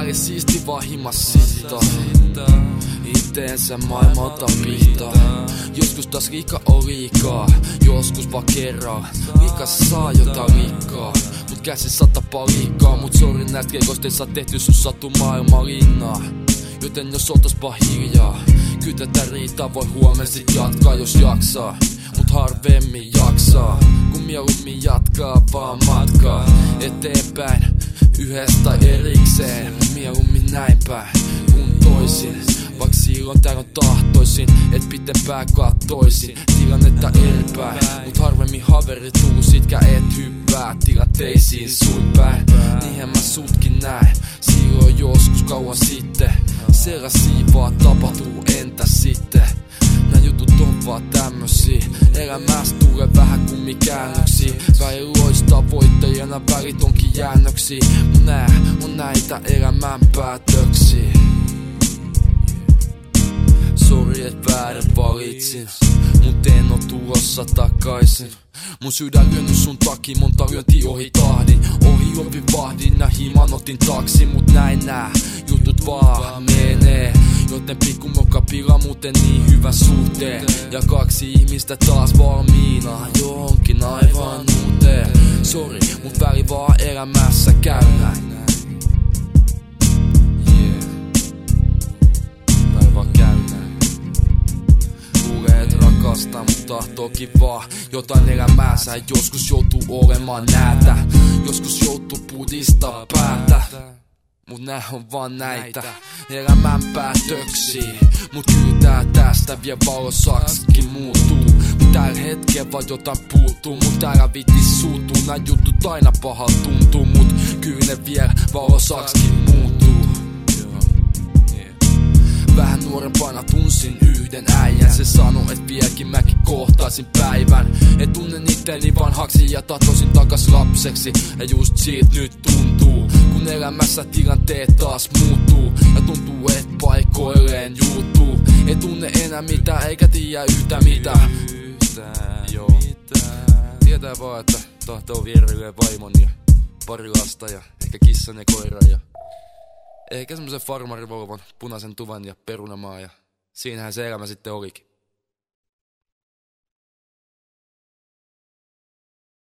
väärin siisti vahimas sitta. Itteensä maailmalta pihtaa. Joskus taas liika on liikaa, joskus vaan kerran. Liikas saa jotain liikaa, mut käsissä tapaa liikaa. Mut sori näistä keikoista ei saa tehty sun satu maailman linnaa. Joten jos oltaspa hiljaa, kyllä tätä riittää, voi huomenna sit jatkaa jos jaksaa. Mut harvemmin jaksaa, kun mieluummin jatkaa vaan matkaa eteenpäin, yhdessä tai erikseen. Mieluummin näin päin kuin toisin, vaik silloin täällä on tahtoisin, et pitempään kattoisin tilannetta eripäin. Mut harvemmin haveri tuu, sitkä et hyppää tilanteisiin sun päin. Niinhän mä sutkin näin, silloin joskus kauan sitten. Sellaisia vaan tapahtuu, entä sitten? Nää jutut on vaan tämmösiä, elämästä tulee vähän kummikäännöksiä. Väli loistaa voittajana, välit onkin jäännöksiä. Mut nää on näitä elämän päätöksiä. Sori et väärin valitsin, mut en oo tulossa takaisin. Mun sydän lyönyt sun takia, monta lyönti ohi tahdin. Ohi ovi vahdin, nää himan otin taksin. Mut näin nää jutut vaan menee, joten pikku moka pilaa muuten niin hyvän suhteen. Ja 2 ihmistä taas valmiina johonkin aivan uuteen. Sori, mut väli vaan elämässä käy näin. Väli vaan käy näin. Luulee et rakastaa, mut tahtookin vaan jotain elämäänsä. Joskus joutuu olemaan näätä, joskus joutuu pudistaa päätä. Mut nää on vaan näitä elämän päätöksiä. Mut kyllä tää tästä vie valosaksikin muuttuu. Mut tällä hetkellä vaan jotain puuttuu. Mut täällä vittis suuttuu. Nää jutut aina pahalta tuntuu. Mut kyllä ne vielä valosaksikin muuttuu. Vähän nuorempana tunsin yhden äijän. Se sanoi, et vieläkin mäkin kohtaisin päivän. Et tunnen itteni vanhaksi ja tahtoisin takas lapseksi. Ja just siitä nyt tuntuu, kun elämässä tilanteet taas muuttuu. Ja tuntuu, et paikoilleen juuttuu. Ei tunne enää mitään eikä tiedä yhtä mitään. Joo. Tietää vaan, että tahtoo vierrilleen vaimon ja pari lasta ja ehkä kissan ja koiran ja ehkä semmosen farmarivolvon, punaisen tuvan ja perunamaa ja siinähän se elämä sitten olikin.